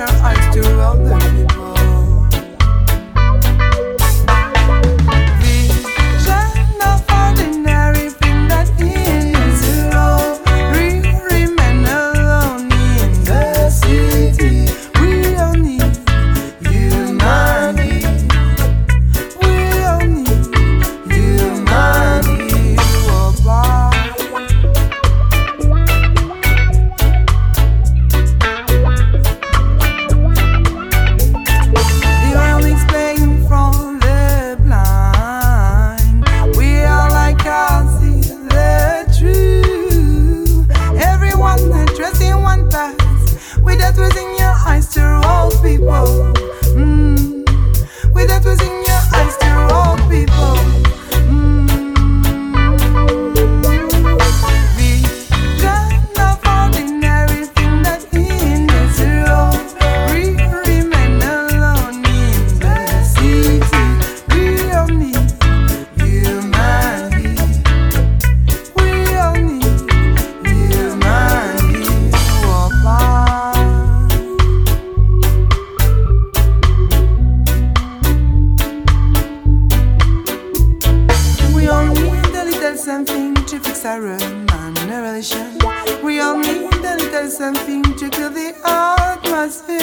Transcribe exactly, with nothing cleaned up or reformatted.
your eyes to other people. Vision of ordinary thing that is low. We remain alone in the city. We all need humanity. We all need humanity. Oh, bye. With that was in your eyes to all people. Mm. With that was in your eyes to all people. Mm. Vision of ordinary thing that in this world. We remain alone in the city. We all need humanity. We all need humanity. Oh, bye. We all need a little something to fix our room and a relation. We all need a little something to kill the atmosphere.